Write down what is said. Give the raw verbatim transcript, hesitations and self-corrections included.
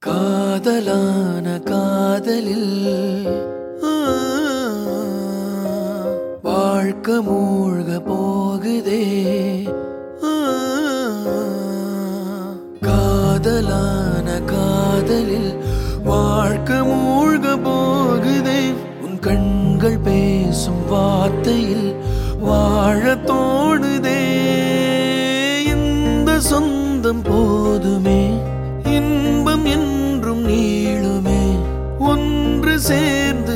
காதலான காதலில் வாழ்க்கை மூழ்க போகுதே. காதலான காதலில் வாழ்க்கை மூழ்க போகுதே. உன் கண்கள் பேசும் வார்த்தையில் வாழ தோணுதே. இந்த சொந்தம் போதுமே, இன்பம் என்றும் நீளுமே. ஒன்று சேர்ந்து